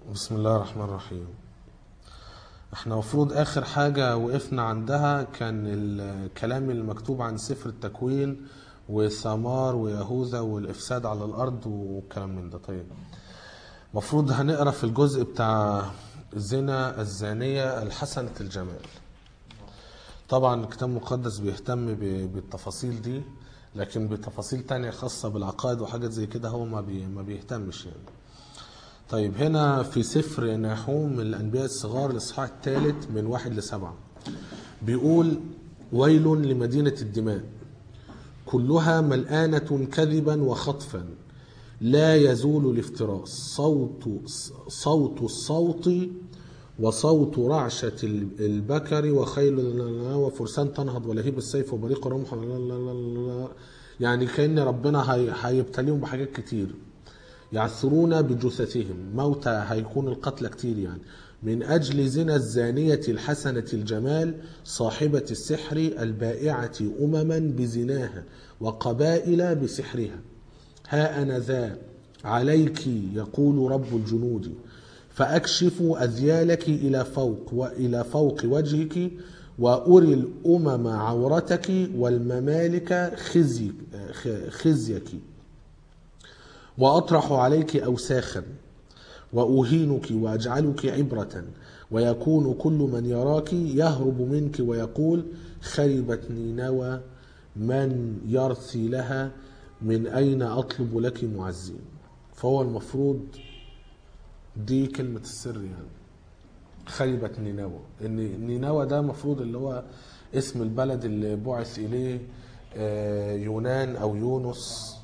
بسم الله الرحمن الرحيم. احنا المفروض اخر حاجة وقفنا عندها كان الكلام المكتوب عن سفر التكوين وثمار ويهوذا والافساد على الارض والكلام من ده. طيب المفروض هنقرا في الجزء بتاع زنا الزانية الحسنة الجمال. طبعا الكتاب المقدس بيهتم بالتفاصيل دي، لكن بتفاصيل تانية خاصة بالعقائد وحاجات زي كده هو ما بيهتمش يعني. طيب هنا في سفر نحوم من الأنبياء الصغار الإصحاح الثالث من 1-7 بيقول: ويل لمدينة الدماء كلها ملآنة كذبا وخطفا، لا يزول الافتراس، صوت الصوت وصوت رعشة البكر وخيل وفرسان تنهض ولهيب السيف وبريق الرمح. يعني كأن ربنا هيبتليهم بحاجات كتير. يعثرون بجثثهم موتى، هيكون القتل كتير يعني، من أجل زنا الزانية الحسنة الجمال صاحبة السحر البائعة أمما بزناها وقبائل بسحرها. ها أنا ذا عليك يقول رب الجنود، فأكشف أذيالك إلى فوق وجهك وأري الأمم عورتك والممالك خزيك وأطرح عليك أوساخا وأهينك وأجعلك عبرة، ويكون كل من يراك يهرب منك ويقول: خربت نينوى، من يرثي لها؟ من أين أطلب لك معزين؟ فهو المفروض دي كلمة السر يعني، خربت نينوى. إن نينوى ده مفروض اللي هو اسم البلد اللي بعث إليه يونان أو يونس.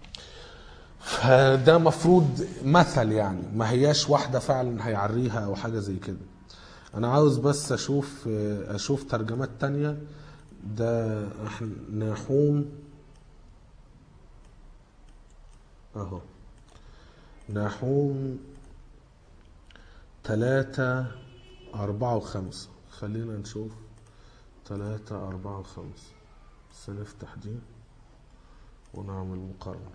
فده مفروض مثل يعني، ما هياش واحدة فعلا هيعريها او حاجة زي كده. انا عاوز بس اشوف ترجمات تانية. ده نحوم اهو، نحوم 3-4-5. خلينا نشوف 3-4-5 بس نفتح دي ونعمل مقارنة.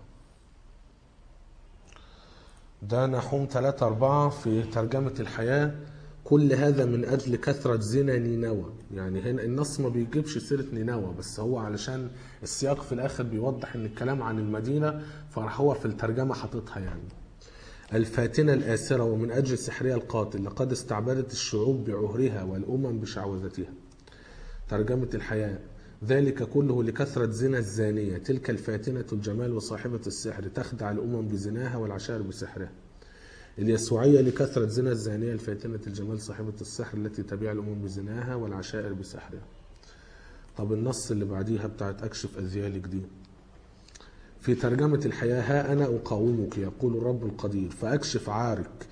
ده نحوم 3-4 في ترجمة الحياة: كل هذا من أجل كثرة زنا نينوى. يعني هنا النص ما بيجيبش سيرة نينوى، بس هو علشان السياق في الآخر بيوضح إن الكلام عن المدينة، فراح هو في الترجمة حاططها يعني. الفاتنة الآسرة ومن أجل سحرها القاتل، لقد استعبدت الشعوب بعهرها والأمم بشعوذتها. ترجمة الحياة: ذلك كله لكثرة زنا الزانية، تلك الفاتنة الجمال وصاحبة السحر، تخدع الأمم بزناها والعشائر بسحرها. اليسوعية: لكثرة زنا الزانية الفاتنة الجمال صاحبة السحر، التي تبيع الأمم بزناها والعشائر بسحرها. طب النص اللي بعديها بتاعت أكشف أذيالك دي في ترجمة الحياة: ها أنا أقاومك يقول الرب القدير، فأكشف عارك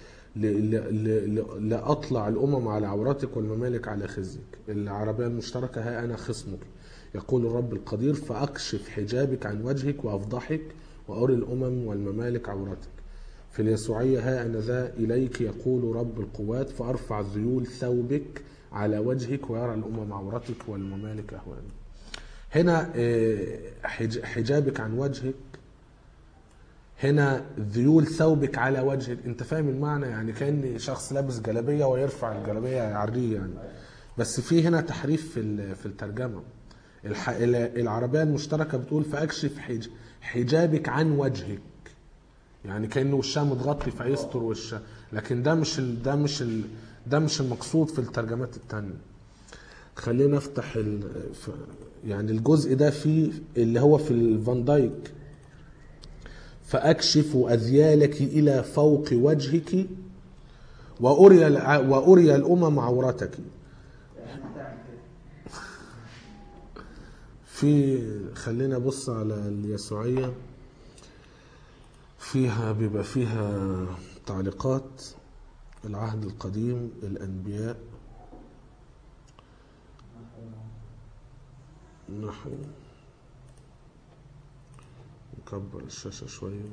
لأطلع الأمم على عورتك والممالك على خزيك. العربية المشتركة: ها أنا خصمك يقول الرب القدير، فأكشف حجابك عن وجهك وأفضحك وأري الأمم والممالك عورتك. في اليسوعية: ها أنا ذا إليك يقول رب القوات، فأرفع ذيول ثوبك على وجهك ويرى الأمم عورتك والممالك أهوانك. هنا حجابك عن وجهك، هنا ذيول ثوبك على وجهك. انت فاهم المعنى يعني؟ كأن شخص لابس جلابية ويرفع الجلابية يعريه يعني. بس في هنا تحريف في الترجمة. العربية المشتركة بتقول فأكشف حجابك عن وجهك، يعني كأنه وشها متغطي فيستر وشها، لكن ده مش المقصود في الترجمات التانية. خلينا نفتح يعني الجزء ده فيه اللي هو في الفان دايك: فأكشف أذيالك إلى فوق وجهك وأري الأمم عورتك. خلينا بص على اليسوعية، بيبقى فيها تعليقات العهد القديم، الأنبياء، نحو نكبر الشاشة شوية.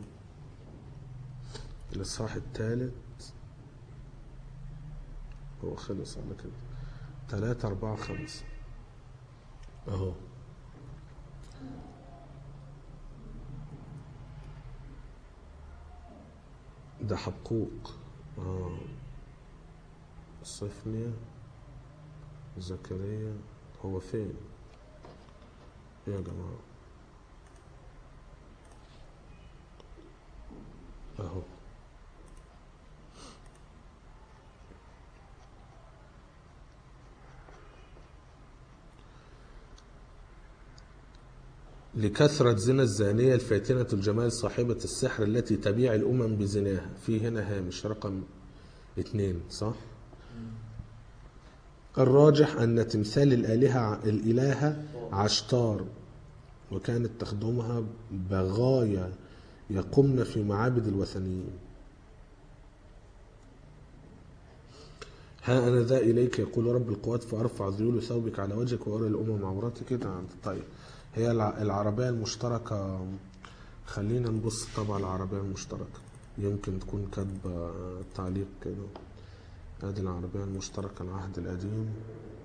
الإصحاح الثالث هو خلص على كده 3-4-5 اهو. ده حبقوق صفنيا زكريا، هو فين يا جماعة؟ اهو. لكثرة زنا الزانية الفاتنة الجمال صاحبة السحر التي تبيع الأمم بزناها. في هنا هامش رقم 2 صح؟ الراجح أن تمثال الإلهة عشتار، وكانت تخدمها بغايا يقمن في معابد الوثنيين. ها أنا ذا إليك يقول رب القوات فأرفع ذيول ثوبك على وجهك وأرى الأمم عوراتك كده. طيب هي العربية المشتركة، خلينا نبص طبعا العربية المشتركة، يمكن تكون كاتبة تعليق كده. ادي العربية المشتركة العهد القديم،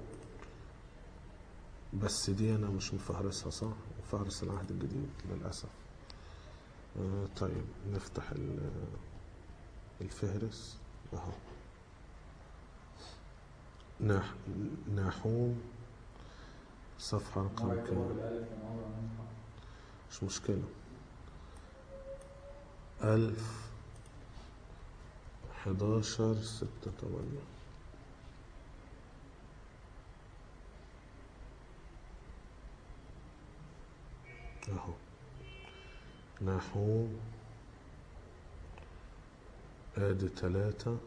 بس دي انا مش مفهرسها صح، مفهرس العهد الجديد للأسف. طيب نفتح الفهرس اهو. ناحوم صفحة رقم كام؟ مش مشكلة. 1011/6/8. اهو ناحوم ادي 3.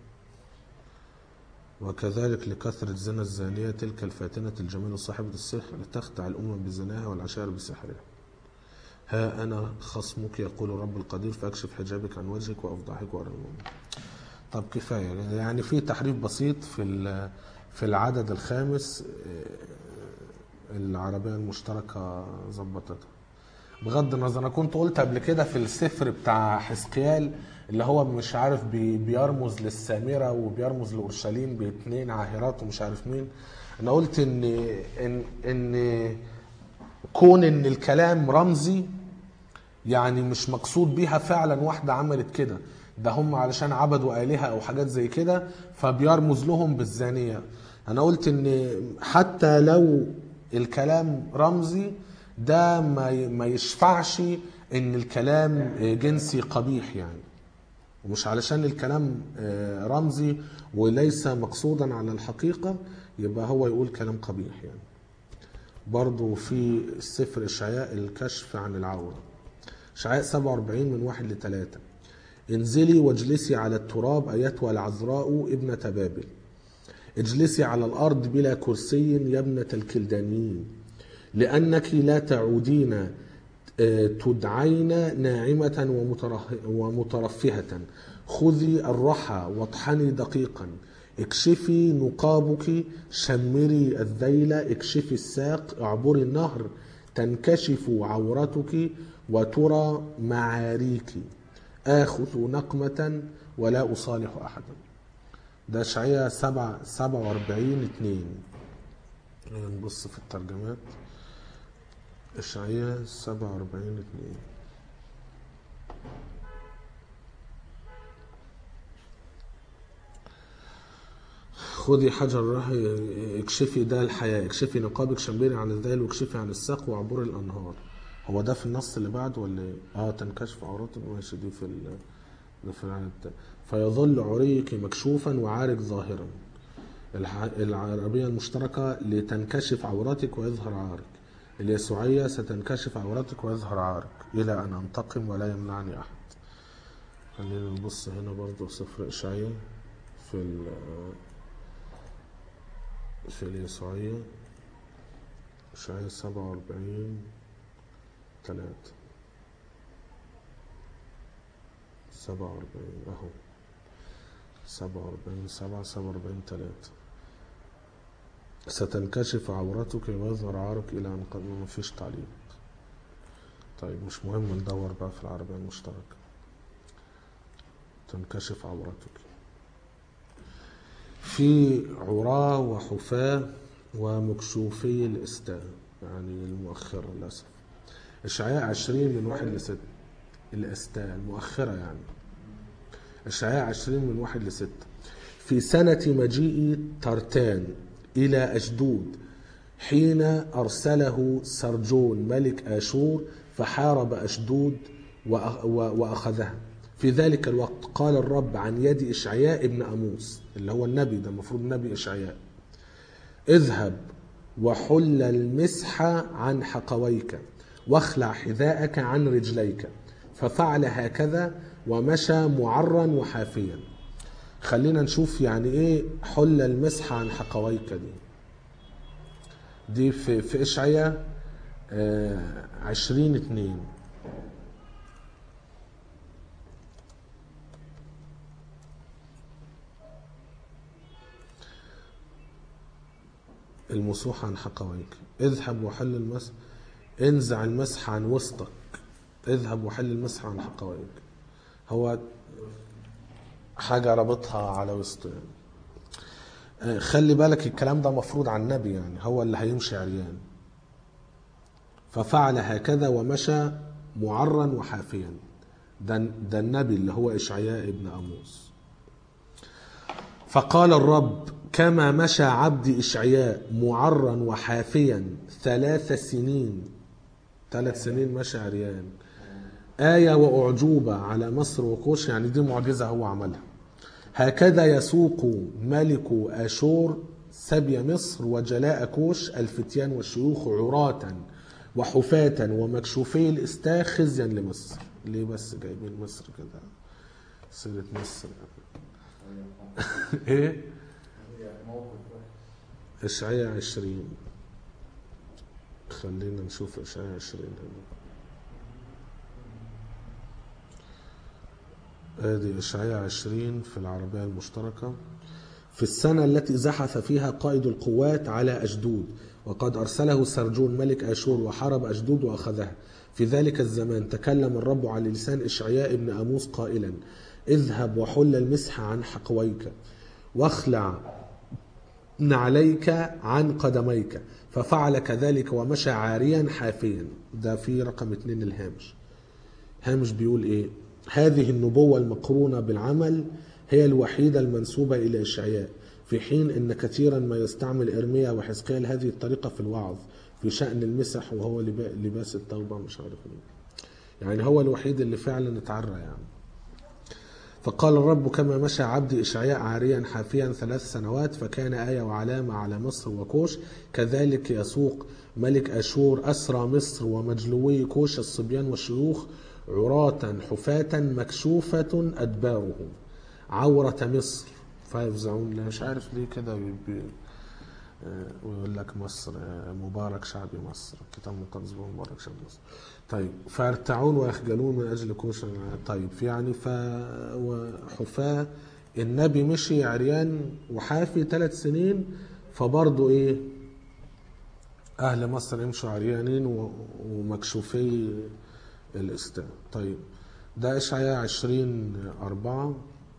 وكذلك لكثرة زنا الزانية تلك الفاتنة الجميل صاحبة السحر لتخدع الأمم بزناها والعشائر بسحرها. ها أنا خصمك يقول رب القدير فأكشف حجابك عن وجهك وأفضحك وأرى الأمم. طب كفاية يعني، في تحريف بسيط في العدد الخامس العربية المشتركة ظبطتها. بغض النظر، انا كنت قلت قبل كده في السفر بتاع حزقيال اللي هو مش عارف بيرمز للسامرة وبيرمز لأورشليم باتنين عاهرات ومش عارف مين. انا قلت ان كون ان الكلام رمزي يعني مش مقصود بيها فعلا واحدة عملت كده، ده هم علشان عبدوا آلهة او حاجات زي كده فبيرمز لهم بالزانية. انا قلت ان حتى لو الكلام رمزي ده ما يشفعش ان الكلام جنسي قبيح يعني، ومش علشان الكلام رمزي وليس مقصودا على الحقيقة يبقى هو يقول كلام قبيح يعني. برضو في السفر إشعياء الكشف عن العورة، إشعياء 47:1-3. انزلي واجلسي على التراب أيتها العذراء ابنة بابل، اجلسي على الأرض بلا كرسي يا ابنة الكلدانيين، لأنك لا تعودين تدعين ناعمة ومترفهة. خذي الرحى واطحني دقيقا، اكشفي نقابك، شمري الذيل، اكشفي الساق، اعبري النهر، تنكشف عورتك وترى معاريك. آخذ نقمة ولا أصالح أحدا. ده إشعياء 47:2. نبص في الترجمات. إشعياء 47:2. خذي حجر الرحي، اكشفي ده الحياة، اكشفي نقابك، شمري عن الذيل، واكشفي عن الساق، وعبور الأنهار. هو ده في النص اللي بعده ولا ايه؟ تنكشف عوراتك، ماشي دي ده في العدد ده. فيظل عريك مكشوفا وعارك ظاهرا. العربية المشتركة لتنكشف عوراتك ويظهر عارك. اليسوعية ستنكشف عوراتك ويظهر عارك إلى أن أنتقم ولا يمنعني أحد. خلينا نبص هنا برضو سفر إشعياء في اليسوعية، إشعياء 47:3. 47 أهو، 47:7 47:3. ستنكشف عورتك ويظهر عارك إلى أن قد مفيش تعليق. طيب مش مهم، ندور بقى في العربية المشتركة. تنكشف عورتك. في عراة وحفاة ومكشوفي الإستاء يعني المؤخرة للأسف. إشعياء 20:1-6. الإستاء المؤخرة يعني. إشعياء 20 من 1-6. في سنة مجيء ترتان إلى أشدود حين أرسله سرجون ملك آشور فحارب أشدود وأخذها. في ذلك الوقت قال الرب عن يد إشعياء ابن أموس، اللي هو النبي ده، المفروض النبي إشعياء: اذهب وحل المسح عن حقويك واخلع حذاءك عن رجليك. ففعل هكذا ومشى معرا وحافيا. خلينا نشوف يعني ايه حل المسح عن حقويك دي في إشعياء 20:2. المسوح عن حقويك. اذهب وحل المسح، انزع المسح عن وسطك، اذهب وحل المسح عن حقويك. هو حاجة ربطها على وسطه يعني. خلي بالك الكلام ده مفروض عن النبي، يعني هو اللي هيمشي عريان. ففعل هكذا ومشى معرا وحافيا. ده النبي اللي هو إشعياء ابن أموس. فقال الرب: كما مشى عبدي إشعياء معرا وحافيا 3 سنين، 3 سنين مشى عريان، آية وأعجوبة على مصر وكوش، يعني دي معجزة هو عملها. هكذا يسوق ملك آشور سبي مصر وجلاء كوش الفتيان والشيوخ عراة وحفاة ومكشوفي الإستاخ خزيا لمصر. ليه بس جايبين مصر كده سيرة مصر؟ ايه؟ إشعياء 20. خلينا نشوف إشعياء 20 هنا. ادي إشعياء 20 في العربية المشتركة. في السنة التي زحف فيها قائد القوات على أشدود، وقد أرسله سرجون ملك آشور وحارب أشدود وأخذها. في ذلك الزمان تكلم الرب على لسان إشعياء ابن أموس قائلا: اذهب وحل المسح عن حقويك واخلع نعليك عن قدميك. ففعل كذلك ومشى عاريا حافيا. ده في رقم 2 الهامش. هامش بيقول ايه؟ هذه النبوة المقرونة بالعمل هي الوحيدة المنسوبة إلى إشعياء، في حين أن كثيرا ما يستعمل إرميا وحزقيال هذه الطريقة في الوعظ في شأن المسح وهو لباس التوبة، مش عارف ايه. يعني هو الوحيد اللي فعلا اتعرى يعني. فقال الرب: كما مشى عبدي إشعياء عاريا حافيا 3 سنوات فكان آية وعلامة على مصر وكوش، كذلك يسوق ملك أشور أسرى مصر ومجلوي كوش الصبيان والشيوخ عراة حفاة مكشوفة أدبارهم عورة مصر فيفزعون. مش عارف ليه كده ويقول لك مصر مبارك شعب مصر، الكتاب المقدس مبارك شعب مصر. طيب فارتعون ويخجلون من أجل كوش. طيب في يعني وحفاة. النبي مشي عريان وحافي 3 سنين، فبرضه ايه أهل مصر يمشوا عريانين ومكشوفي الاستاء. طيب ده إشعياء 20:4.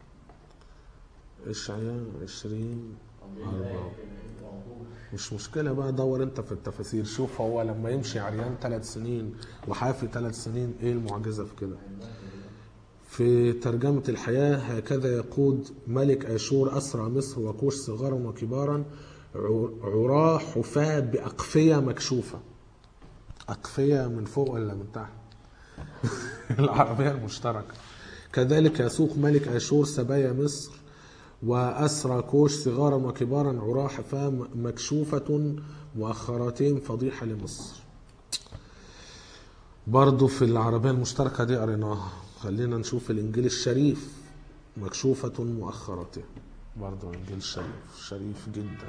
إشعياء 20:4. مش مشكلة بقى، دور انت في التفاسير شوف هو لما يمشي عريان 3 سنين وحافي 3 سنين ايه المعجزة في كده. في ترجمة الحياة: هكذا يقود ملك آشور أسرى مصر وكوش صغارا وكبارا عراة حفاة بأقفية مكشوفة. أقفية من فوق ولا من تحت؟ العربية المشتركة. كذلك يسوق ملك آشور سبايا مصر وأسرى كوش صغارا وكبارا عراة حفاة مكشوفة مؤخرتين فضيحة لمصر. برضو في العربية المشتركة دي قريناها. خلينا نشوف الإنجيل الشريف: مكشوفة مؤخرته. برضو الإنجيل الشريف شريف جدا.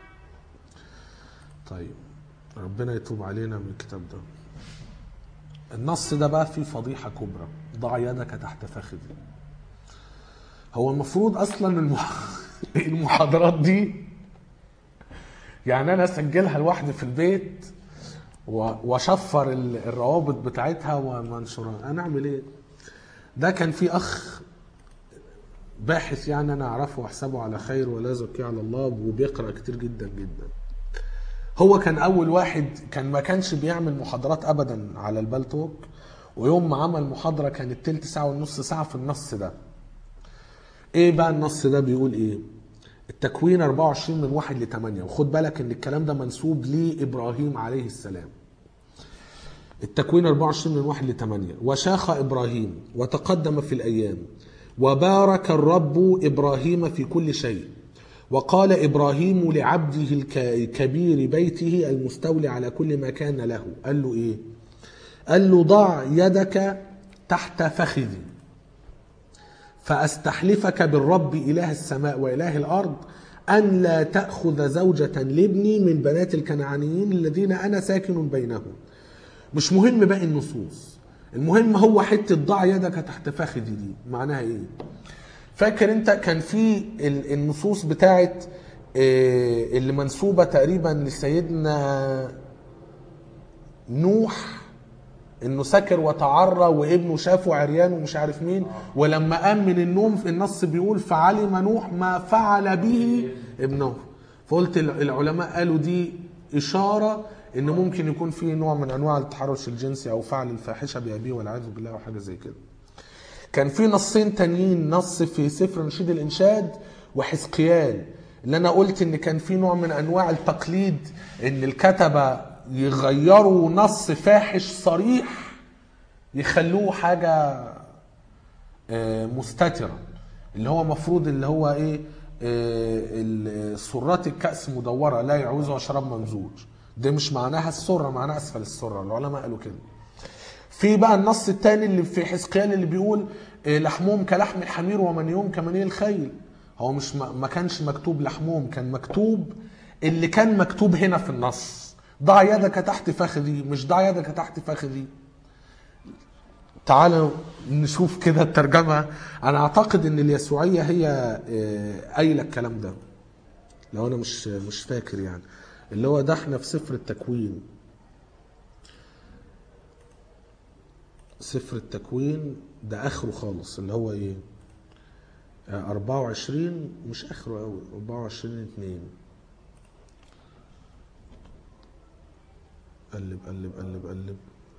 طيب ربنا يتوب علينا من الكتاب ده. النص ده بقى فيه فضيحة كبرى: ضع يدك تحت فخذي. هو المفروض اصلا المحاضرات دي يعني انا اسجلها لوحدي في البيت واشفر الروابط بتاعتها ومنشورها. انا اعمل ايه؟ ده كان في اخ باحث يعني انا اعرفه واحسبه على خير ولا زكي على الله، وبيقرا كتير جدا جدا. هو كان اول واحد ما كانش بيعمل محاضرات ابدا على البالتوك، ويوم ما عمل محاضره كانت 1/3 ساعة ونص ساعه في النص ده. ايه بقى النص ده بيقول ايه؟ التكوين 24 من 1 ل 8، وخد بالك ان الكلام ده منسوب لابراهيم عليه السلام. التكوين 24 من 1 ل 8: وشاخ إبراهيم وتقدم في الأيام، وبارك الرب إبراهيم في كل شيء، وقال إبراهيم لعبده الكبير بيته المستولي على كل ما كان له. قال له إيه؟ قال له ضع يدك تحت فخذي فأستحلفك بالرب إله السماء وإله الأرض أن لا تأخذ زوجة لابني من بنات الكنعانيين الذين أنا ساكن بينهم. مش مهم باقي النصوص، المهم هو حته ضع يدك تحت فخذي دي معناها ايه؟ فاكر انت كان في النصوص بتاعت اللي منسوبه تقريبا لسيدنا نوح، انه سكر وتعرى وابنه شافه عريان ومش عارف مين، ولما قام من النوم في النص بيقول فعلم نوح ما فعل به ابنه. فقلت العلماء قالوا دي اشاره ان ممكن يكون في نوع من انواع التحرش الجنسي او فعل الفاحشه بابيه والعياذ بالله او حاجه زي كده. كان في نصين تانيين، نص في سفر نشيد الانشاد وحزقيال، اللي انا قلت ان كان في نوع من انواع التقليد، ان الكتبه يغيروا نص فاحش صريح يخلوه حاجه مستتره، اللي هو مفروض اللي هو ايه، سرات الكأس مدورة لا يعوزها شراب ممزوج. ده مش معناها السرة، معناها أسفل السرة، العلماء قالوا كده. في بقى النص الثاني اللي في حزقيال اللي بيقول لحمهم كلحم الحمير ومنيهم كمني الخيل. هو مش ما كانش مكتوب لحمهم، كان مكتوب اللي كان مكتوب هنا في النص، ضع يدك تحت فخذي، مش ضع يدك تحت فخذي. تعالوا نشوف كده الترجمة. أنا أعتقد إن اليسوعية هي قايلة الكلام ده، لو أنا مش فاكر يعني، اللي هو ده احنا في سفر التكوين. سفر التكوين ده آخره خالص، اللي هو إيه 24، مش آخره أوي، 24:2. قلب قلب قلب قلب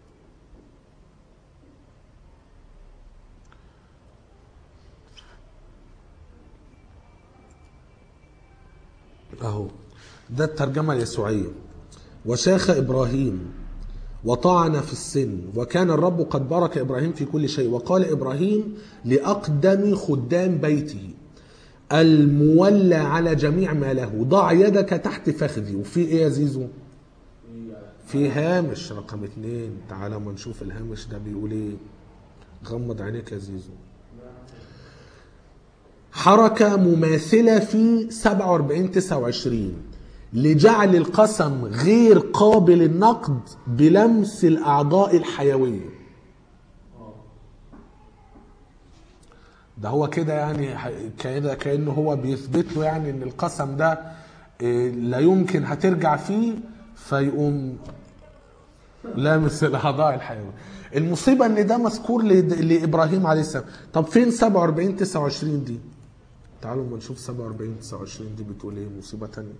اهو ده الترجمة اليسوعية. وشاخ إبراهيم وطعن في السن، وكان الرب قد بارك إبراهيم في كل شيء، وقال إبراهيم لأقدم خدام بيته المولى على جميع ما له ضع يدك تحت فخذي. وفي إيه يا زيزو؟ في هامش رقم 2. تعالى ما نشوف الهامش ده بيقول إيه. غمض عينيك يا زيزو. حركة مماثلة في 47-29 لجعل القسم غير قابل للنقد بلمس الأعضاء الحيوية. ده هو كده يعني كده كأنه هو بيثبت له يعني ان القسم ده لا يمكن هترجع فيه، فيقوم لامس الأعضاء الحيوية. المصيبة ان ده مذكور لإبراهيم عليه السلام. طب فين 47-29 دي؟ تعالوا ما نشوف 47-29 دي بتقول ايه. مصيبة تانية.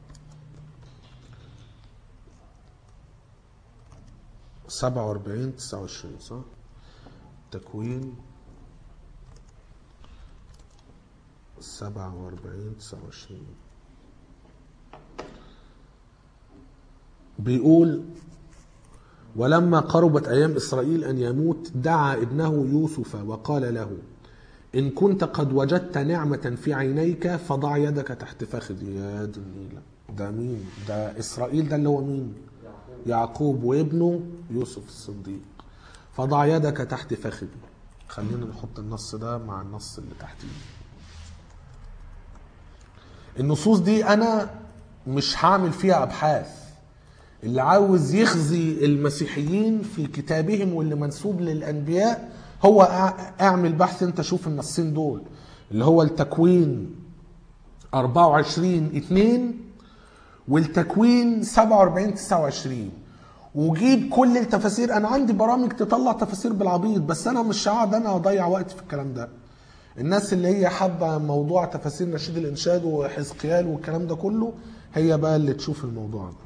47-29 صح؟ تكوين 47-29 بيقول ولما قربت أيام إسرائيل أن يموت دعا ابنه يوسف وقال له إن كنت قد وجدت نعمة في عينيك فضع يدك تحت فخذي. يا دي النيلة، ده مين؟ ده إسرائيل، ده اللي هو مين؟ يعقوب وابنه يوسف الصديق. فضع يدك تحت فخذي. خلينا نحط النص ده مع النص اللي تحتيه. النصوص دي أنا مش هعمل فيها أبحاث. اللي عاوز يخزي المسيحيين في كتابهم واللي منسوب للأنبياء هو اعمل بحث انت، شوف النصين دول اللي هو التكوين 24:2 والتكوين 47-29، وجيب كل التفاسير. انا عندي برامج تطلع تفاسير بالعبيط، بس انا مش هقعد انا اضيع وقت في الكلام ده. الناس اللي هي حابه موضوع تفاسير نشيد الانشاد وحزقيال والكلام ده كله هي بقى اللي تشوف الموضوع ده.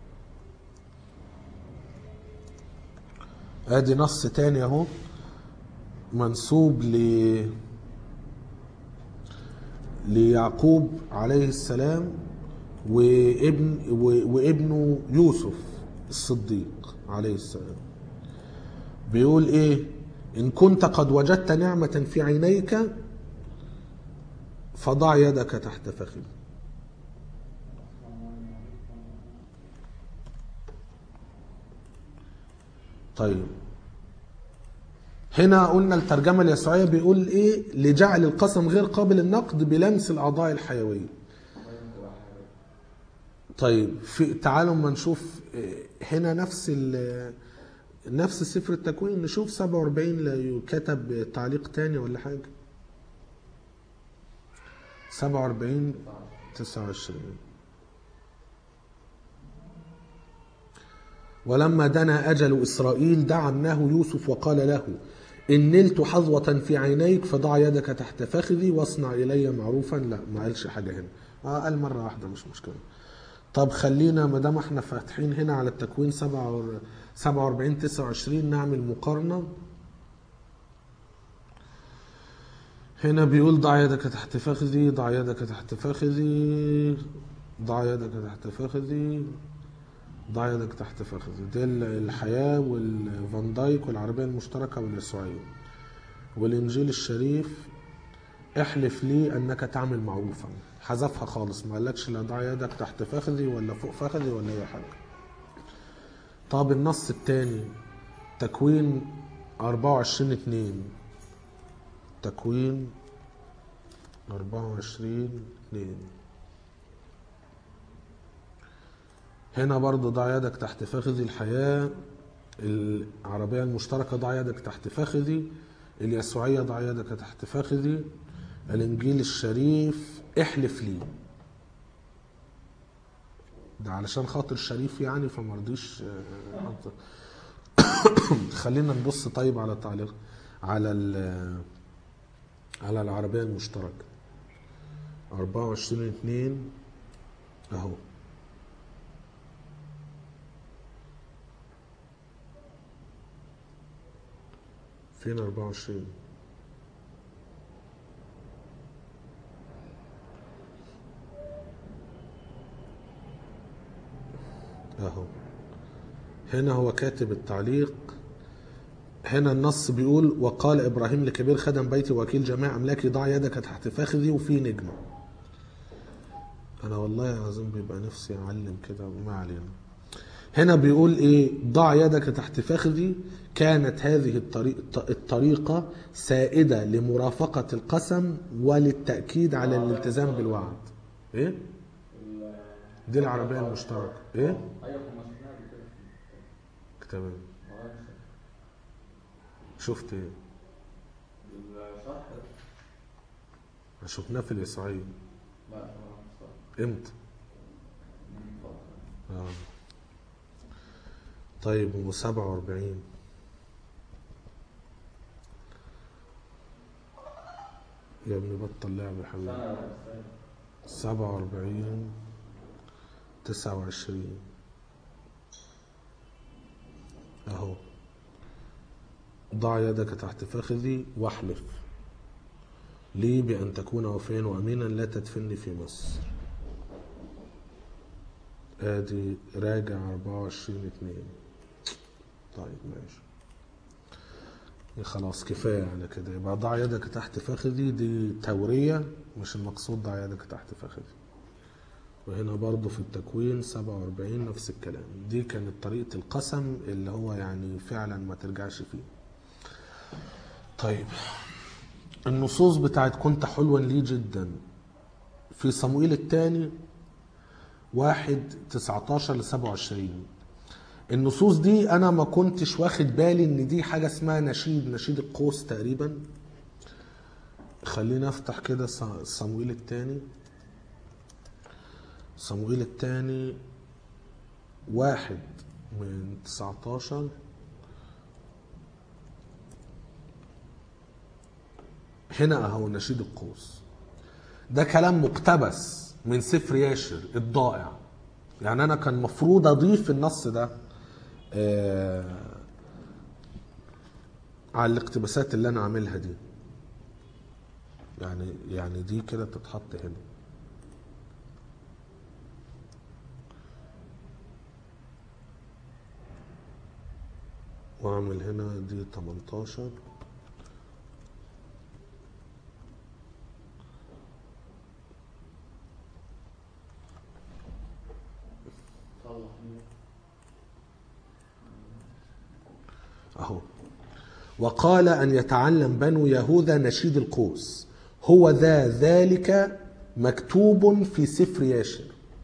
ادي نص تاني اهو منسوب ليعقوب عليه السلام وابنه يوسف الصديق عليه السلام. بيقول ايه؟ ان كنت قد وجدت نعمة في عينيك فضع يدك تحت فخذي. طيب هنا قلنا الترجمة اليسوعية بيقول ايه؟ لجعل القسم غير قابل النقد بلمس الاعضاء الحيوية. طيب تعالوا ما نشوف هنا نفس سفر التكوين، نشوف 47 لا كتب تعليق تاني ولا حاجة. 47 29. ولما دنا أجل إسرائيل دعا ابنه يوسف وقال له إن نلت حظوة في عينيك فضع يدك تحت فخذي واصنع إلي معروفا. لا ما قالش حاجة هنا، قال مرة واحدة مش مشكلة. طب خلينا ما دام احنا فاتحين هنا على التكوين 47 29 نعمل مقارنة. هنا بيقول ضع يدك تحت فخذي، ضع يدك تحت فخذي، ضع يدك تحت فخذي، ضع يدك تحت فخذي. ده الحياة والفان دايك والعربية المشتركة واليسوعية. والإنجيل الشريف احلف لي أنك تعمل معروفا، حذفها خالص، ما قالكش لا ضع يدك تحت فخذي ولا فوق فخذي ولا أي حاجة. طب النص الثاني تكوين 24:2. تكوين 24:2. هنا برضو ضع يدك تحت فخذي. الحياة العربية المشتركة ضع يدك تحت فخذي. اليسوعية ضع يدك تحت فخذي. الإنجيل الشريف احلف لي. ده علشان خاطر الشريف يعني فمرضيش. خلينا نبص طيب على تعليق على العربية المشتركة 24:2 اهو. فين 24؟ اهو. هنا هو كاتب التعليق. هنا النص بيقول وقال ابراهيم لكبير خدم بيتي وكيل جميع املاكي ضع يدك تحت فخذي، وفي نجمه. انا والله العظيم بيبقى نفسي اعلم كده، ما علينا. هنا بيقول ايه؟ ضع يدك تحت فخذي. كانت هذه الطريقة سائدة لمرافقة القسم وللتأكيد على الالتزام بالوعد. ايه؟ دي العربية المشتركة. ايه؟ تمام. شفت ايه؟ شفناه في اليسوعية. امتى؟ طيب و 47 يا ابني بطل لعب يا حبيبي. 47 29 اهو. ضع يدك تحت فخذي واحلف لي بأن تكون وفيا وأمينا لا تدفني في مصر. ادي راجع 24:2. طيب ماشي خلاص كفاية على كده. يبقى ضع يدك تحت فخذي دي تورية، مش المقصود ضع يدك تحت فخذي. وهنا برضو في التكوين 47 نفس الكلام. دي كانت طريقة القسم اللي هو يعني فعلا ما ترجعش فيه. طيب النصوص بتاعت كنت حلوا لي جدا في صموئيل الثاني 1:19-27. النصوص دي انا ما كنتش واخد بالي ان دي حاجة اسمها نشيد القوس تقريبا. خلينا افتح كده صموئيل الثاني 1:19. هنا اهو نشيد القوس. ده كلام مقتبس من سفر ياشر الضائع. يعني انا كان مفروض اضيف النص ده على الاقتباسات اللي انا عاملها دي. يعني دي كده تتحط هنا. واعمل هنا دي 18. اهو. وقال أن يتعلم بنو يهوذا نشيد القوس، هو ذا ذلك مكتوب في سفر ياشر.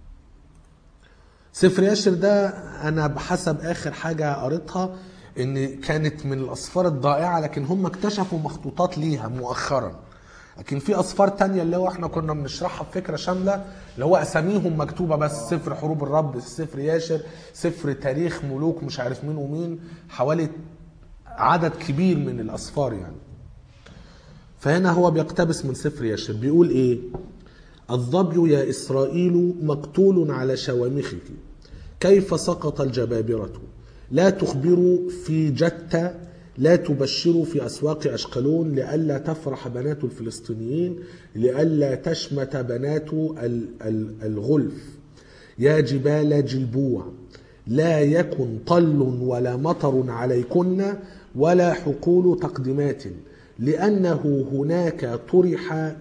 سفر ياشر ده أنا بحسب آخر حاجة قريتها إن كانت من الأسفار الضائعة، لكن هم اكتشفوا مخطوطات ليها مؤخرا. لكن في أسفار تانية اللي هو احنا كنا بنشرحها بفكرة شاملة، اللي هو أساميهم مكتوبة بس، سفر حروب الرب، سفر ياشر، سفر تاريخ ملوك مش عارف مين ومين، حوالي عدد كبير من الأسفار يعني. فهنا هو بيقتبس من سفر ياشر، بيقول ايه؟ الظبي يا إسرائيل مقتول على شوامخك، كيف سقط الجبابرة، لا تخبروا في جتة، لا تبشروا في أسواق أشقلون، لئلا تفرح بنات الفلسطينيين، لئلا تشمت بنات الغلف. يا جبال جلبوع، لا يكن طل ولا مطر عليكن، ولا حقول تقدمات، لأنه هناك طرح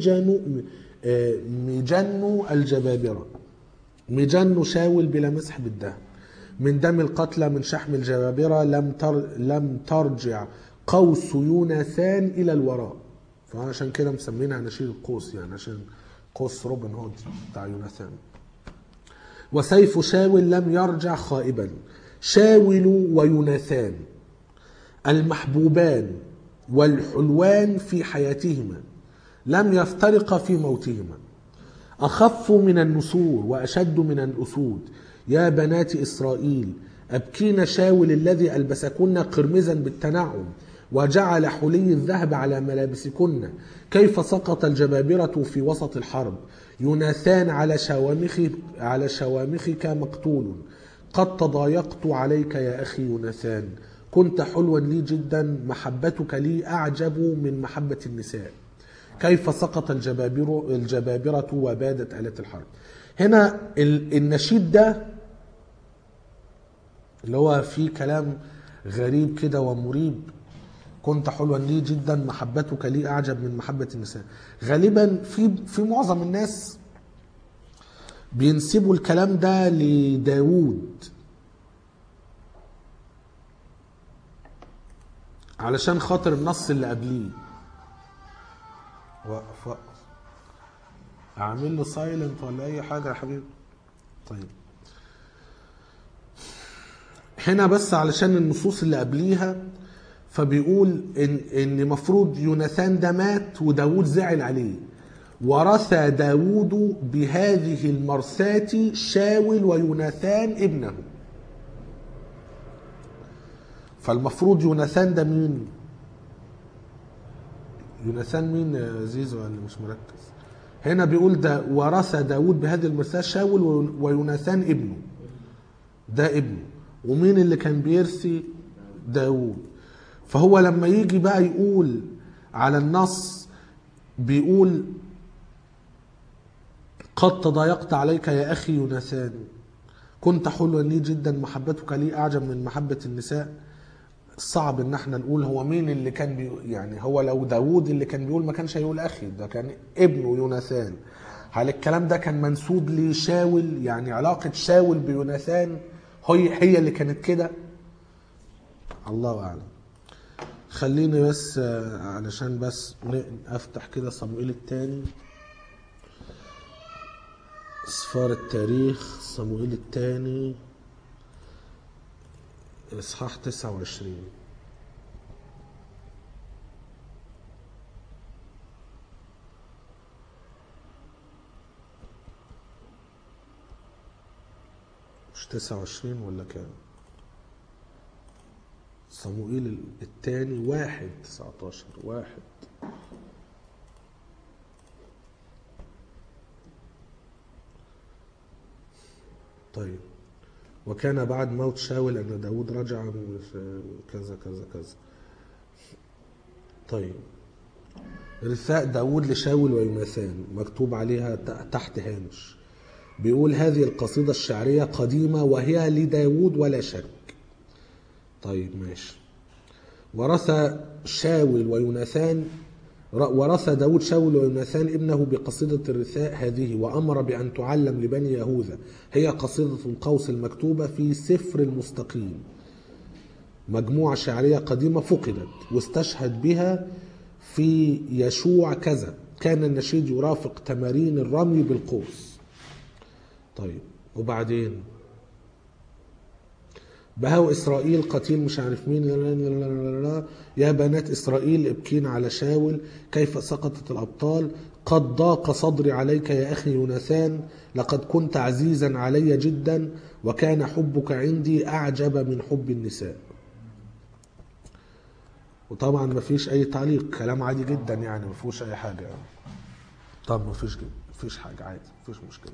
مجن الجبابرة، مجن شاول بلا مسح بالدهن، من دم القتلى، من شحم الجبابرة، لم ترجع قوس يوناثان إلى الوراء. فعشان كده مسمينها نشيد القوس، يعني عشان قوس روبن هود بتاع يوناثان. وسيف شاول لم يرجع خائبا. شاول ويوناثان المحبوبان والحلوان في حياتهما لم يفترقا في موتهما. أخف من النسور وأشد من الأسود. يا بنات إسرائيل، أبكين شاول الذي ألبسكن قرمزا بالتنعم، وجعل حلي الذهب على ملابسكن. كيف سقط الجبابرة في وسط الحرب. يوناثان على شوامخك مقتول. قد تضايقت عليك يا أخي يوناثان، كنت حلوا لي جدا، محبتك لي أعجب من محبة النساء. كيف سقط الجبابرة وبادت آلات الحرب. هنا النشيد ده اللي هو فيه كلام غريب كده ومريب، كنت حلوا لي جدا، محبتك لي أعجب من محبة النساء. غالبا في معظم الناس بينسبوا الكلام ده لداود، علشان خاطر النص اللي قبليه. وقف اعمل له سايلنت ولا اي حاجه يا حبيبي؟ طيب هنا بس علشان النصوص اللي قبليها، فبيقول ان مفروض يوناثان ده مات وداود زعل عليه، ورثى داود بهذه المرثاة شاول ويوناثان ابنه. فالمفروض يوناثان ده مين؟ يوناثان مين يا زيزو اللي مش مركز؟ هنا بيقول ده ورث داود بهذه المرثاة شاول ويوناثان ابنه، ده ابنه. ومين اللي كان بيرثي؟ داود. فهو لما يجي بقى يقول على النص، بيقول قد تضايقت عليك يا أخي يوناثان، كنت حلوا لي جدا، محبتك لي أعجب من محبة النساء. صعب ان احنا نقول هو مين اللي كان يعني هو لو داود اللي كان بيقول ما كانش هيقول اخي، ده كان ابنه يوناثان. هل الكلام ده كان منسوب لشاول؟ يعني علاقة شاول بيوناثان هي اللي كانت كده؟ الله اعلم. خليني بس علشان بس افتح كده صموئيل الثاني، اسفار التاريخ، صموئيل الثاني اصحاح 29. مش 29 ولا كام؟ صموئيل الثاني 1:19 1. طيب وكان بعد موت شاول أن داود رجع كذا كذا كذا. طيب رثاء داود لشاول ويوناثان مكتوب عليها تحت هامش، بيقول هذه القصيدة الشعرية قديمة وهي لداود ولا شك. طيب ماشي. ورث داود شاول ويوناثان ابنه بقصيدة الرثاء هذه، وأمر بأن تعلم لبني يهوذا، هي قصيدة القوس المكتوبة في سفر المستقيم، مجموعة شعرية قديمة فقدت واستشهد بها في يشوع كذا، كان النشيد يرافق تمارين الرمي بالقوس. طيب وبعدين بهاو إسرائيل قتيل مش عارف مين، يا بنات إسرائيل ابكين على شاول، كيف سقطت الأبطال، قد ضاق صدري عليك يا أخي يوناثان، لقد كنت عزيزا علي جدا، وكان حبك عندي أعجب من حب النساء. وطبعا ما فيش أي تعليق، كلام عادي جدا يعني، ما فيهوش أي حاجة. طب ما فيش حاجة، عادي، ما فيش مشكلة.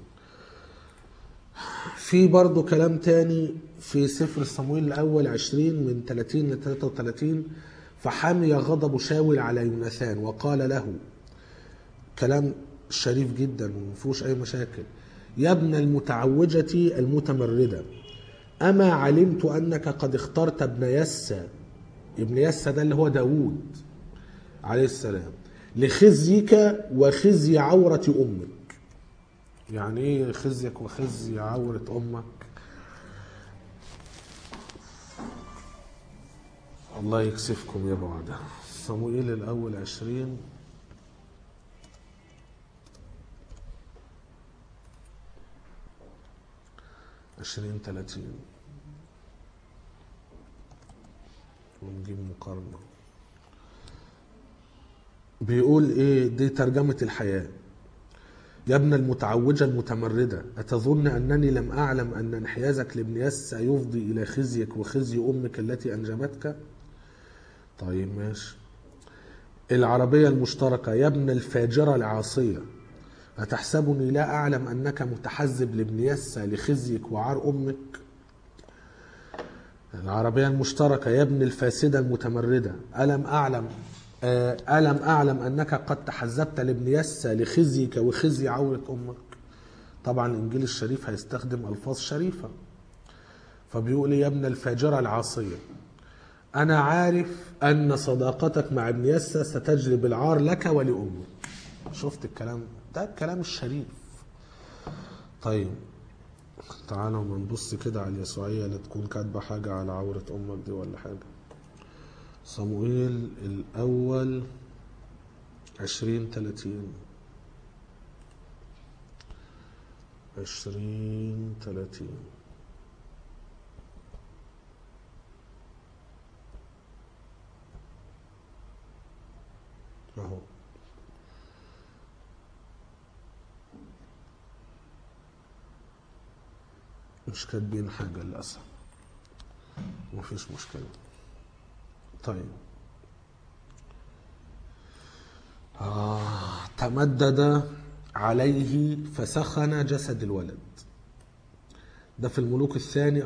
في برضو كلام تاني في سفر صموئيل الأول 20 من 30 ل 33، فحمي غضب شاول على يوناثان وقال له، كلام شريف جدا ومفيهوش أي مشاكل، يا ابن المتعوجة المتمردة، أما علمت أنك قد اخترت ابن يسى، ابن يسى ده اللي هو داود عليه السلام، لخزيك وخزي عورة أمك. يعني ايه خزيك وخزي عورة أمك؟ الله يكسفكم يا بعد. صموئيل الأول 20 30 ونجيب مقارنة. بيقول ايه؟ دي ترجمة الحياة. يا ابن المتعوجة المتمردة، أتظن أنني لم أعلم أن انحيازك لابن يسى يفضي إلى خزيك وخزي أمك التي أنجبتك؟ طيب ماشي. العربية المشتركة، يا ابن الفاجرة العاصية، أتحسبني لا أعلم أنك متحزب لابن يسى لخزيك وعار أمك؟ العربية المشتركة، يا ابن الفاسدة المتمردة، ألم أعلم أنك قد تحزبت لابن يسى لخزيك وخزي عورة أمك؟ طبعا الإنجيل الشريف هيستخدم ألفاظ شريفة. فبيقول يا ابن الفاجرة العاصية، أنا عارف أن صداقتك مع ابن يسى ستجلب العار لك ولأمك. شفت الكلام ده؟ الكلام الشريف. طيب تعالوا ما نبص كده على اليسوعية لا تكون كاتبة حاجة على عورة أمك دي ولا حاجة. صموئيل الأول 20-30 اهو. مش كاتبين حاجة للأسف، مفيش مشكلة. طيب تمدد عليه فسخن جسد الولد. ده في الملوك الثاني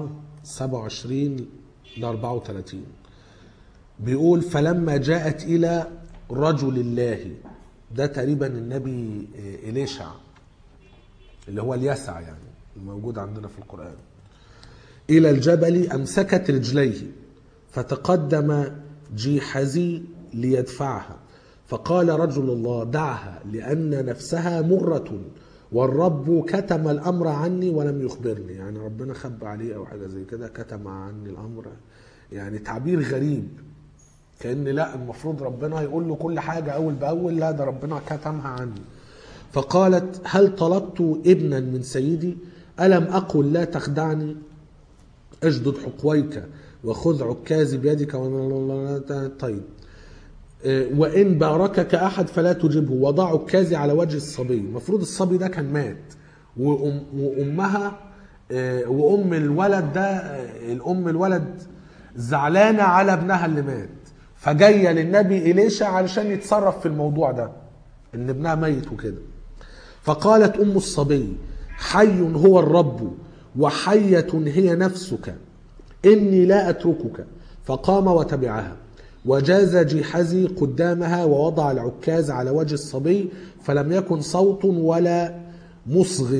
4:27-34. بيقول فلما جاءت إلى رجل الله، ده تقريبا النبي إليشع اللي هو اليسع يعني الموجود عندنا في القرآن، إلى الجبل أمسكت رجليه، فتقدم جيحزي ليدفعها، فقال رجل الله دعها لأن نفسها مرة، والرب كتم الأمر عني ولم يخبرني. يعني ربنا خبى عليه أو حاجة زي كده، كتم عني الأمر، يعني تعبير غريب، كأن لا المفروض ربنا يقول له كل حاجة أول بأول، لا ده ربنا كتمها عني. فقالت هل طلبت ابنا من سيدي؟ ألم أقل لا تخدعني؟ اجدد حقويك وخذ عكازي بيدك. طيب وإن باركك أحد فلا تجبه، وضع عكازي على وجه الصبي. المفروض الصبي ده كان مات، وأمها وأم الولد ده، الأم الولد زعلانة على ابنها اللي مات، فجاية للنبي إليشع علشان يتصرف في الموضوع ده إن ابنها ميت وكده. فقالت أم الصبي حي هو الرب وحية هي نفسك، إني لا أتركك. فقام وتبعها. وجاز جحزي قدامها ووضع العكاز على وجه الصبي فلم يكن صوت ولا مصغ،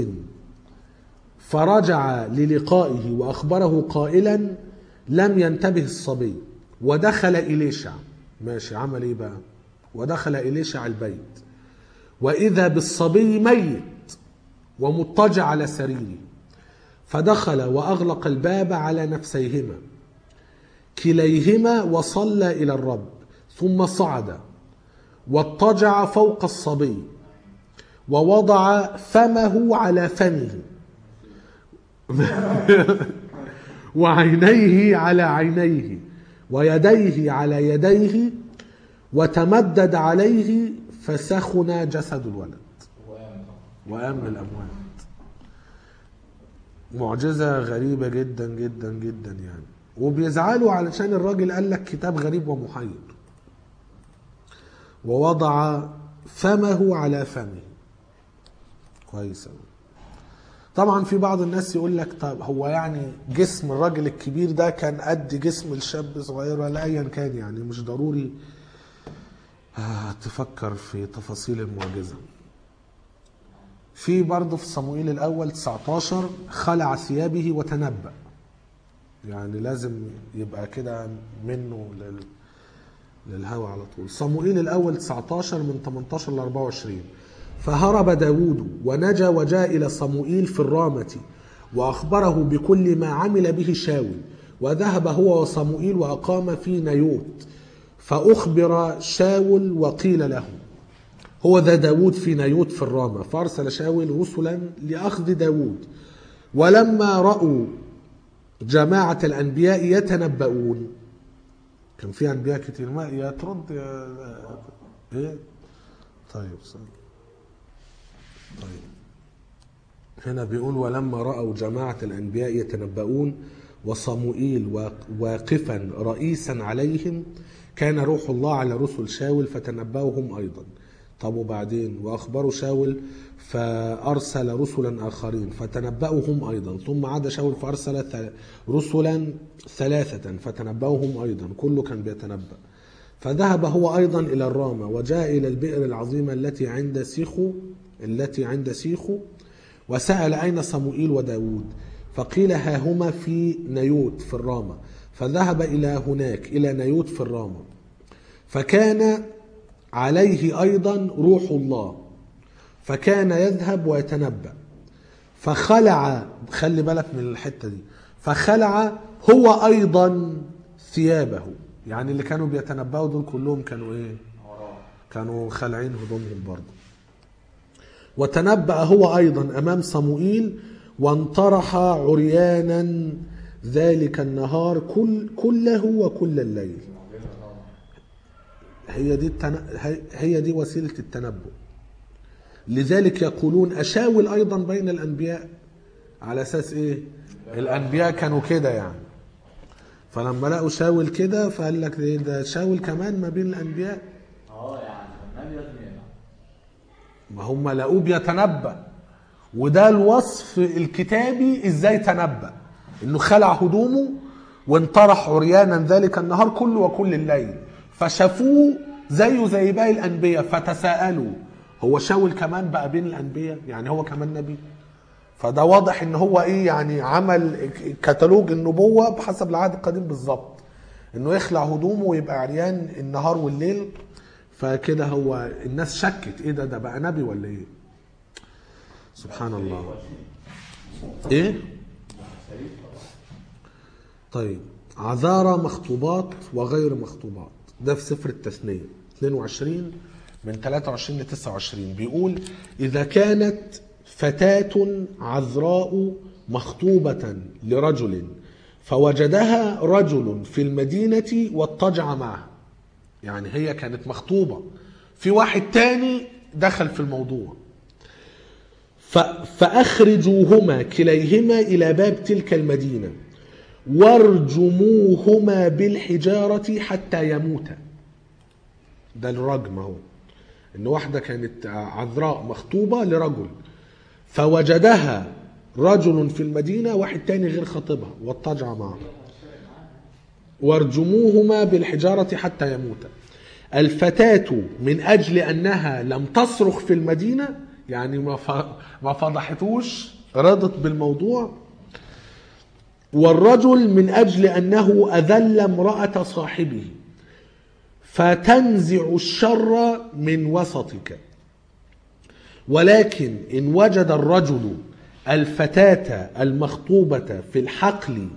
فرجع للقائه وأخبره قائلا لم ينتبه الصبي. ودخل إليشع، ماشي، عمل ايه بقى؟ ودخل إليشع البيت وإذا بالصبي ميت ومضطجع على سريره، فدخل وأغلق الباب على نفسيهما كليهما وصلى إلى الرب، ثم صعد واضطجع فوق الصبي ووضع فمه على فمه وعينيه على عينيه ويديه على يديه وتمدد عليه فسخن جسد الولد وقام من الأموات. معجزة غريبة جدا جدا جدا يعني. وبيزعلوا علشان الراجل قال لك كتاب غريب ومحير. ووضع فمه على فمه. كويس. طبعا في بعض الناس يقول لك طب هو يعني جسم الراجل الكبير ده كان قد جسم الشاب صغير ولا ايا كان، يعني مش ضروري تفكر في تفاصيل المعجزة. في برضه في صموئيل الأول 19 خلع ثيابه وتنبأ، يعني لازم يبقى كده منه للهوى على طول. صموئيل الأول 19 من 18 ل 24 فهرب داود ونجا وجاء إلى صموئيل في الرامة وأخبره بكل ما عمل به شاول، وذهب هو وصموئيل وأقام في نيوت. فأخبر شاول وقيل له هو ذا داود في نيوت في الرامة، فأرسل شاول رسلا لأخذ داود. ولما رأوا جماعة الأنبياء يتنبؤون، كان في أنبياء كتير، ما يا ترد يا إيه؟ طيب هنا بيقول ولما رأوا جماعة الأنبياء يتنبؤون وصموئيل واقفا رئيسا عليهم كان روح الله على رسل شاول فتنبأهم أيضا. طب وبعدين وأخبروا شاول فأرسل رسلا آخرين فتنبأهم أيضا، ثم عاد شاول فأرسل رسلا ثلاثة فتنبأهم أيضا، كله كان بيتنبأ. فذهب هو أيضا إلى الرامة وجاء إلى البئر العظيمة التي عند سيخو وسأل أين صموئيل وداود، فقيل ها هما في نيوت في الرامة. فذهب إلى هناك إلى نيوت في الرامة، فكان عليه أيضا روح الله فكان يذهب ويتنبأ. فخلع، خلي بالك من الحتة دي، فخلع هو أيضا ثيابه، يعني اللي كانوا بيتنبأوا دول كلهم كانوا إيه؟ كانوا خلعين هدومهم برضه. وتنبأ هو أيضا أمام صموئيل وانطرح عريانا ذلك النهار كله وكل الليل. هي دي وسيلة التنبؤ. لذلك يقولون أشاول أيضا بين الأنبياء، على أساس إيه؟ الأنبياء كانوا كده يعني، فلما لقوا شاول كده فقال لك ده شاول كمان ما بين الأنبياء. ما هم لقوه بيتنبأ، وده الوصف الكتابي ازاي تنبأ، انه خلع هدومه وانطرح عريانا ذلك النهار كله وكل الليل، فشافوه زيه زي باقي الانبياء فتساءلوا هو شاول كمان بقى بين الانبياء، يعني هو كمان نبي. فده واضح ان هو ايه، يعني عمل كتالوج النبوة بحسب العهد القديم بالظبط، انه يخلع هدومه ويبقى عريان النهار والليل. فكده هو الناس شكت ايه ده بقى نبي ولا ايه؟ سبحان الله. ايه؟ طيب عذارى مخطوبات وغير مخطوبات، ده في سفر التثنية 22 من 23 ل 29 بيقول إذا كانت فتاة عذراء مخطوبة لرجل فوجدها رجل في المدينة واضطجع معها، يعني هي كانت مخطوبة في واحد تاني دخل في الموضوع، فأخرجوهما كليهما إلى باب تلك المدينة وارجموهما بالحجارة حتى يموتا. ده الرجم اهو، ان واحدة كانت عذراء مخطوبة لرجل فوجدها رجل في المدينة واحد تاني غير خطيبها واضطجع معه. وارجموهما بالحجارة حتى يموتا. الفتاة من أجل أنها لم تصرخ في المدينة، يعني ما فضحتوش، رضت بالموضوع. والرجل من أجل أنه أذل امرأة صاحبه، فتنزع الشر من وسطك. ولكن إن وجد الرجل الفتاة المخطوبة في الحقل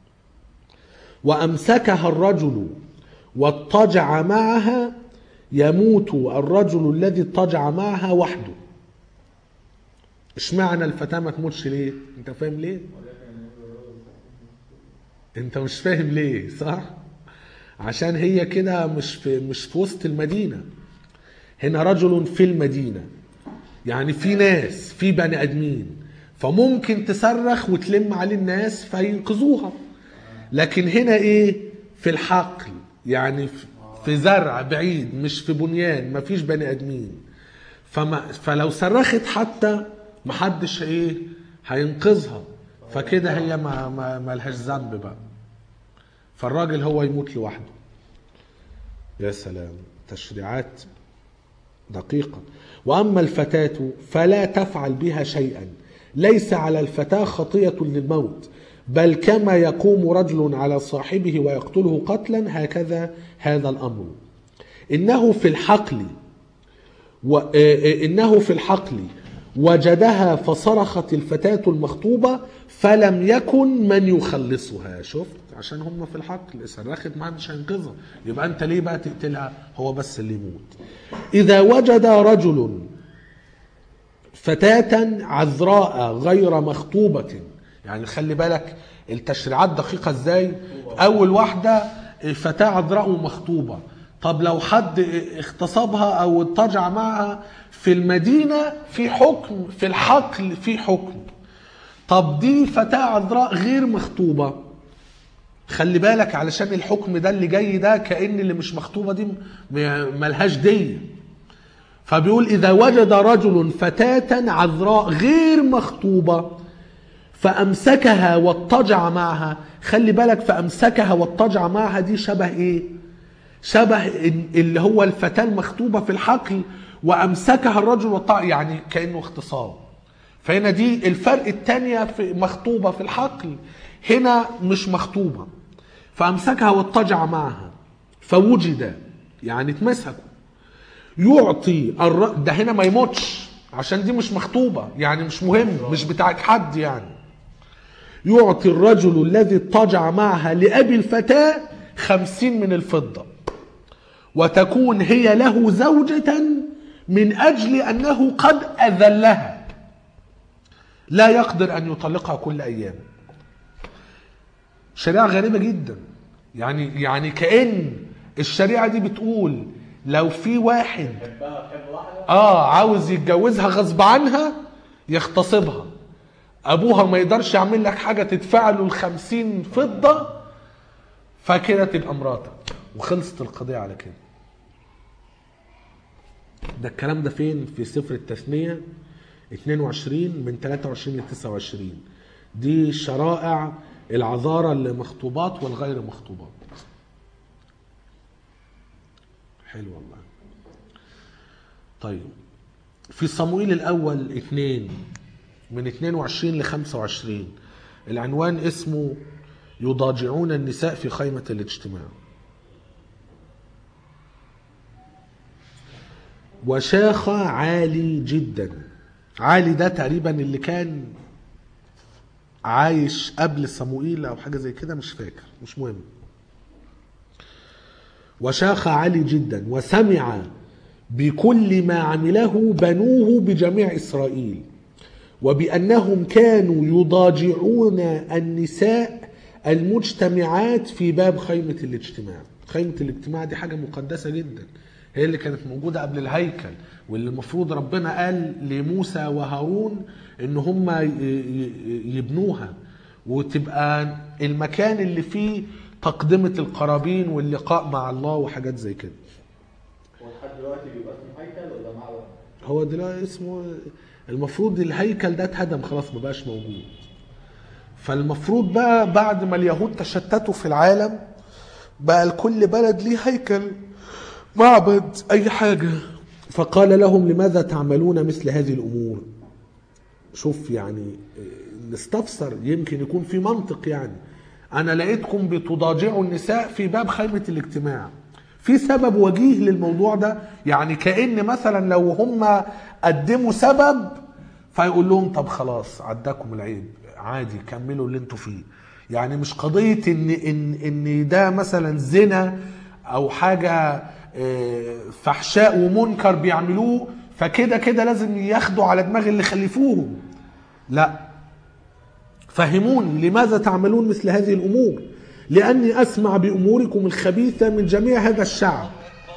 وأمسكها الرجل واضطجع معها، يموت الرجل الذي اضطجع معها وحده. اشمعنى الفتاة ما تموتش ليه؟ انت فاهم ليه؟ انت مش فاهم ليه، صح؟ عشان هي كده مش في وسط المدينة. هنا رجل في المدينة، يعني في ناس، في بني ادمين، فممكن تصرخ وتلم عليه الناس فينقذوها. لكن هنا ايه؟ في الحقل، يعني في زرع بعيد، مش في بنيان، مفيش بني ادمين. فلو صرخت حتى محدش ايه هينقذها، فكده هي ما لهاش ذنب بقى. فالراجل هو يموت لوحده. يا سلام، تشريعات دقيقة. وأما الفتاة فلا تفعل بها شيئا، ليس على الفتاة خطية للموت، بل كما يقوم رجل على صاحبه ويقتله قتلا هكذا هذا الأمر. إنه في الحقل وجدها فصرخت الفتاة المخطوبة فلم يكن من يخلصها. شفت؟ عشان هم في الحقل، صرخت ما حدش هينقذها، يبقى انت ليه بقى تقتلها؟ هو بس اللي يموت. إذا وجد رجل فتاة عذراء غير مخطوبة، يعني خلي بالك التشريعات دقيقة ازاي. أول واحدة فتاة عذراء ومخطوبة، طب لو حد اغتصبها أو اضطجع معها في المدينة في حكم، في الحقل في حكم. طب دي فتاة عذراء غير مخطوبة، خلي بالك علشان الحكم ده اللي جاي ده كأن اللي مش مخطوبة دي ملهاش دية. فبيقول إذا وجد رجل فتاة عذراء غير مخطوبة فأمسكها واضطجع معها، خلي بالك فأمسكها واضطجع معها دي شبه إيه؟ شبه اللي هو الفتاة المخطوبة في الحقل وأمسكها الرجل واضطجع، يعني كأنه اغتصاب. فهنا دي الفرق الثانية، في مخطوبة في الحقل، هنا مش مخطوبة. فأمسكها واضطجع معها فوجد، يعني اتمسكوا. يعطي ده هنا ما يموتش عشان دي مش مخطوبة، يعني مش مهم، مش بتاعك حد يعني. يعطي الرجل الذي اضطجع معها لأبي الفتاة 50 من الفضة، وتكون هي له زوجة من أجل أنه قد أذلها، لا يقدر أن يطلقها كل أيام. شريعة غريبة جدا، يعني كأن الشريعة دي بتقول لو في واحد عاوز يتجوزها غصب عنها يغتصبها، ابوها ما يقدرش يعمل لك حاجة، تدفع له 50 فضة فكده تبقى مراتك، وخلصت القضية على كده. ده الكلام ده فين؟ في سفر التثنية 22 من 23 ل 29. دي شرائع العذارى المخطوبات والغير مخطوبات. حلو والله. طيب في صموئيل الأول 2 من 22 ل 25 العنوان اسمه يضاجعون النساء في خيمة الاجتماع. وشاخ عالي جدا، عالي ده تقريبا اللي كان عايش قبل صموئيل أو حاجة زي كده، مش فاكر، مش مهم. وشاخ عالي جدا وسمع بكل ما عمله بنوه بجميع إسرائيل، وبأنهم كانوا يضاجعون النساء المجتمعات في باب خيمة الاجتماع. خيمة الاجتماع دي حاجة مقدسة جدا، هي اللي كانت موجودة قبل الهيكل، واللي المفروض ربنا قال لموسى وهارون ان هم يبنوها وتبقى المكان اللي فيه تقدمة القرابين واللقاء مع الله وحاجات زي كده. ولحد دلوقتي بيبقى اسمه هيكل ولا معبد؟ هو دلوقتي اسمه، المفروض الهيكل ده اتهدم خلاص ما بقاش موجود. فالمفروض بقى بعد ما اليهود تشتتوا في العالم بقى لكل بلد ليه هيكل، معبد، أي حاجة. فقال لهم لماذا تعملون مثل هذه الأمور؟ شوف يعني نستفسر، يمكن يكون في منطق. يعني أنا لقيتكم بتضاجعوا النساء في باب خيمة الاجتماع، في سبب وجيه للموضوع ده. يعني كأن مثلا لو هم قدموا سبب فيقول لهم طب خلاص عداكم العيب، عادي كملوا اللي انتوا فيه. يعني مش قضية ان ده مثلا زنا او حاجة فحشاء ومنكر بيعملوه فكده كده لازم ياخدوا على دماغ اللي خلفوهم. لا، فهموني لماذا تعملون مثل هذه الأمور؟ لأني أسمع بأموركم الخبيثة من جميع هذا الشعب.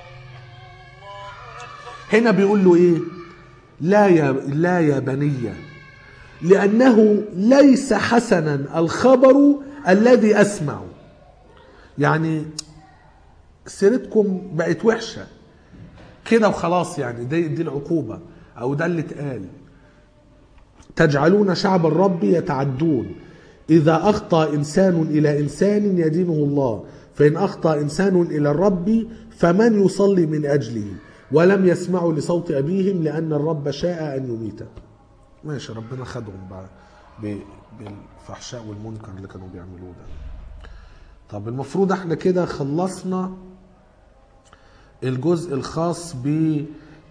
هنا بيقول له إيه؟ لا يا بني، لأنه ليس حسنا الخبر الذي أسمع. يعني سيرتكم بقت وحشة كده وخلاص، يعني دي العقوبة أو ده اللي اتقال. تجعلون شعب الرب يتعدون، إذا أخطأ إنسان إلى إنسان يدينه الله، فإن أخطأ إنسان إلى الرب فمن يصلي من أجله؟ ولم يسمعوا لصوت أبيهم لأن الرب شاء أن يميته. ماشي، ربنا خدهم بقى بالفحشاء والمنكر اللي كانوا بيعملوه ده. طب المفروض احنا كده خلصنا الجزء الخاص ب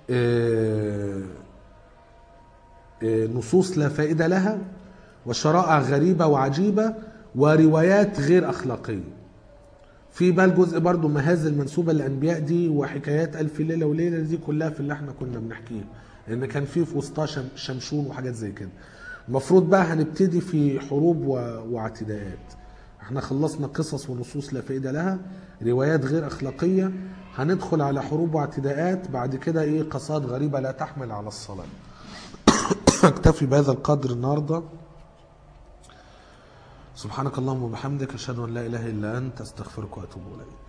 نصوص لا فائدة لها، وشرائع غريبة وعجيبة، وروايات غير أخلاقية. في بقى الجزء برضو مهازل منسوبة للأنبياء دي، وحكايات ألف ليلة وليلة، دي كلها في اللي احنا كنا بنحكيه، لأن كان في وسطها شمشون وحاجات زي كده. المفروض بقى هنبتدي في حروب واعتداءات. احنا خلصنا قصص ونصوص لا فائدة لها، روايات غير أخلاقية، هندخل على حروب واعتداءات، بعد كده ايه قصات غريبة لا تحمل على الصلاة. اكتفي بهذا القدر النهارده. سبحانك اللهم وبحمدك، اشهد ان لا اله الا انت، استغفرك واتوب اليك.